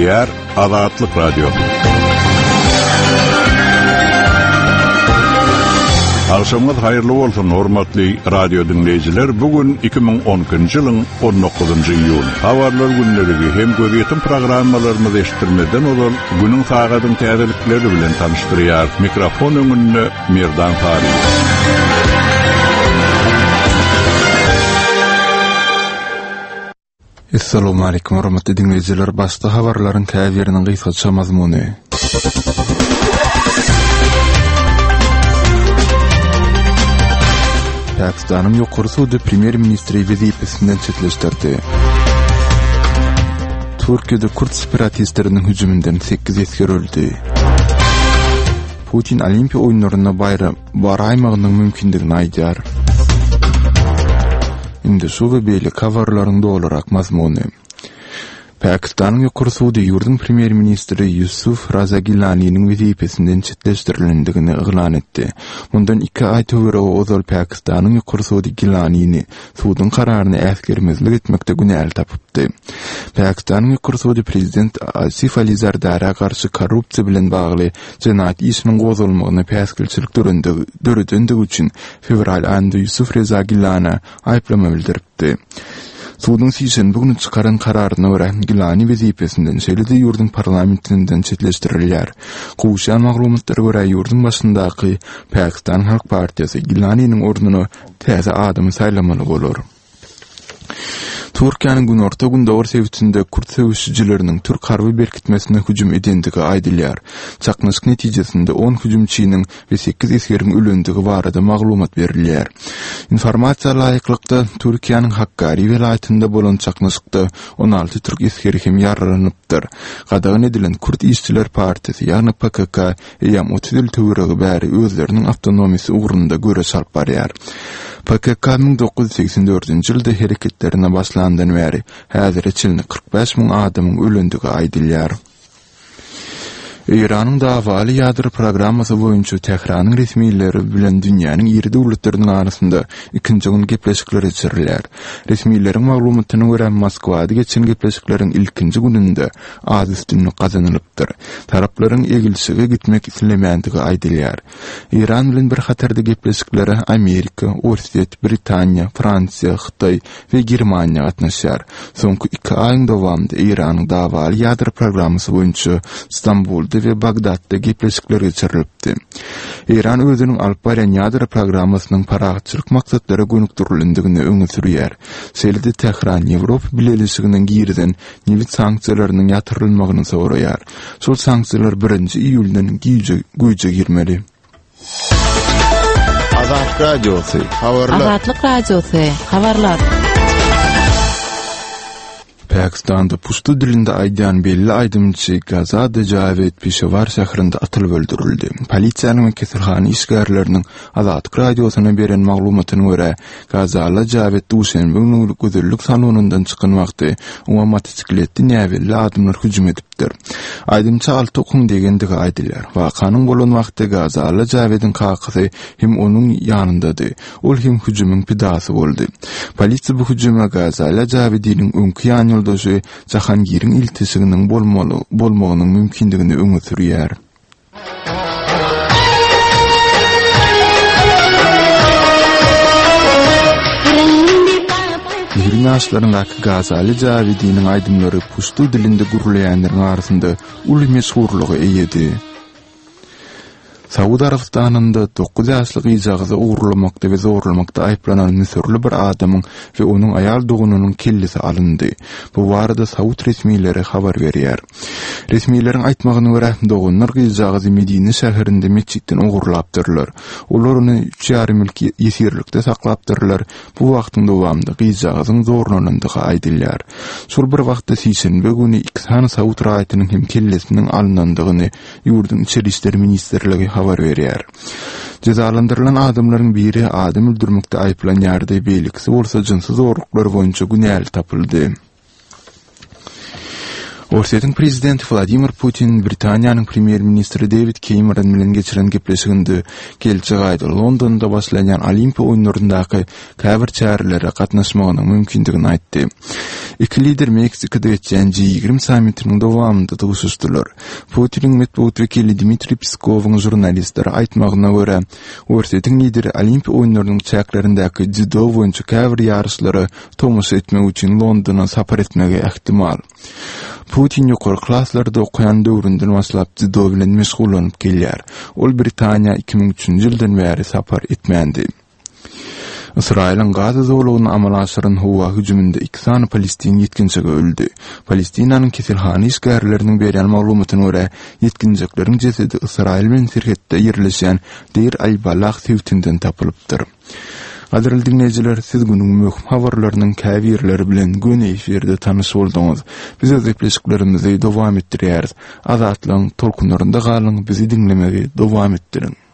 Dinleýär Azatlyk Radio. Akşamınız hayırlı olsun hormatly radio dinleyijiler. Bugün 2010-njy ýylyň 19-njy iýul. Habarlar günlerigi hem gözetim programmalarymyzy eşitdirmeden olar günüň sagatyň täzelikleri bilen tanışdyrýar. Mikrofon öňünde Merdan Fary. Assalamu alaykum hormatly dinleyijiler. Başda habarlaryň käbiriniň gysgaça mazmuny. Pakistanyň ýokary sudy premier ministri wezipesinden çetleşdirdi. Türkiýede Kürt separatistleriniň hüjümünden 8 esker öldü. Putin Olimpiya oýunlaryna baraýmagynyň mümkindigini aýdýar. Indi şu we beýle habarlaryň dolarak mazmuny. Pakistanyň ýokary sudy ýurdun premier ministri Yusuf Raza Gillanyň wezipesinden çetleşdirildigini eglan etdi. Mundan 2 ay töwere ozal Pakistanyň ýokary sudy Gillanyny sudyň kararyny äsgermezlik etmekde günäl tapypdy. Pakistanyň ýokary sudy prezident Asif Ali Zardara garşy korrupsiýa bilen bagly jenayat işiniň gozulmagyny päsgilçilik döredendigi üçin fevral aýynda Yusuf Raza Gillany aýplama bildiripdi. Sudyň sýsen bugün çykaran kararyna görä Gillany wezipesinden şeýle-de ýurdun parlamentinden çetleşdirilýär. Gowşan maglumatlary görä ýurdun başyndaky Pakistan Halk Partiýasy Gillanyň orduny täze adamy saýlamaly bolar. Türkiýanyň günorta gün dowr sebitinde Kürt söwüşçileriniň Türk harby berkitmesine hüjüm edendigi aýdylýar. Çaknaşyk netijesinde 10 hüjümçiniň we 8 eskeriň ölendigi barada maglumat berilýär. Informasiýa laýyklykda Türkiýanyň Hakkari welaýatynda bolan çaknaşykda 16 Türk eskeri hem ýaralanypdyr. Gadagan edilen Kürt işçiler partiýasy ýagny PKK ýa 30 ýyl töweregi bäri özleriniň awtonomisy ugrunda göre salyp barýar. PKK 1984-nji ýylda hereketlerine başlandan bäri häzir içinde 45 000 adamyň ölendigi aýdylýar. İranyň dawaly ýadyr programmasy boýunça Tehranyň resmiýetleri bilen dünýäniň ýeri döwletleriniň arasynda ikinji gün gepleşikler geçirilýär. Resmiýetleriň maglumatyna görä Moskwada geçen gepleşikleriň ilkinji gününde az üstünlük gazanylypdyr. Taraplaryň egilşige gitmek islemänligi aýdylýar. İran bilen bir hatarda gepleşikleri Amerika, Orsiýet, Britaniýa, Fransiýa, Hytaý we Germaniýa gatnaşýar. Soňky 2 aýyň dowamında İranyň dawaly ýadyr programmasy boýunça İstanbulda ve Bagdadda gepleşikler geçirilipdi. İran özüniň alyp barýan ýadyr programmasynyň paragatçylyk maksatlary gönükdirildigini öňe sürýär. Şeýle-de Tehran Ýewropa bileşiginden girden newit sanksiýalarynyň ýatyrylmagyny soraýar. Şol sanksiýalar 1-nji iýuldan güýje girmeli. Azatlyk Radiosu habarlar. Azatlyk Radiosu habarlar. Pakistanda puştu dilinde aýdýan belli aýdymçy Gazada Javed Peshawar şäherinde atılıp öldürildi. Polisiýanyň we kesilhany işgärleriniň Azatlyk Radiosyna beren maglumatyna görä Gazala Javed duşenbe günü gözellük salonundan çykan wagty oňa motosikletli näwelli adamlar hüjüm edipdir. Aýdymçy Altoqun degendigi aýdylýar. Wakanyň bolan wagtda Gazala Javedin kakasy hem onuň ýanyndady. Ol hem hüjümüň pidasy boldy. Polisiýa bu hüjüme Gazala Javediň öňki ýoldaşy Jahangiriň iltisiginiň bolmagynyň mümkindigini öňe sürýär. Ýaşlaryňdaky Gazali Javediň aýdymlary puştu dilinde gurulaýanlaryň arasynda uly meşhurlygy eýedi. Saudi Arabistanynda 9 ýaşlyk ýaşagy uğurlamakda we zorlamakda aýplanan müsürli bir adamyň we onuň aýal dugunynyň kellesi alyndy. Bu barada Saudi resmiýetleri habar berýär. Resmiýetleriň aýtmagyna görä dugunlar ýaşagy Medine şäherinde meçitden uğurlapdyrlar. Olar ony 3,5 ýyl ýesirlikde saklapdyrlar. Bu wagtyň dowamında ýaşagyň zorlanandygy aýdylýar. Şol bir wagtda şeýşenbe güni 2 sany Saudi raýatynyň hem kellesiniň alynandygyny ýurdun içeri işleri ministrligi habar berýär. Cezalandyrylan adamlaryň biri adam öldürmekde aýplanýardy. Beýlekisi bolsa jinsiz zorluklar boýunça günäl tapyldy. Orsiýetiň prezidenti Vladimir Putin Britaniýanyň premier ministri David Cameron bilen geçiren gepleşiginde gelecek aýda Londonda başlanýan Olimpiya oýunlaryndaky käbir çärelere gatnaşmagynyň mümkindigini aýtdy. Iki lider Meksika'da geçen G20 sammitinin dowamında tuguşuşdular. Putin'in metbuat vekili Dmitri Peskov'un jurnalistlere aýtmagyna görä, Orset'in lideri Olimpiya oýunlarynyň çäklerindäki judo boýunça käbir ýarışlary tomuş etmek üçin Londona sapar etmege ähtimal. Putin ýokary klaslarda okuyan döwründen başlap judo bilen meşgul bolup gelýär. Ol Britaniýa 2003-nji ýyldan bäri sapar etmändi. Israil'in Gaza zowlugyny amala aşyran howa hüjüminde 2 sany Palestin ýetkinçigi öldü. Palestinanyň kesilhany işgärleriniň berýän maglumatyna görä, ýetkinçikleriň jesedi Israil bilen Sirhetde ýerleşen Deir al-Balah sewtinden tapylypdyr. Gaderli dinleyijiler, siz günüň möhüm habarlarynyň käbirleri bilen göne eferde tanyş boldyňyz. Biz öz epleşiklerimizi dowam etdirýäris. Azatlyň tolkunlarynda galyň, bizi dinlemegi dowam etdirin.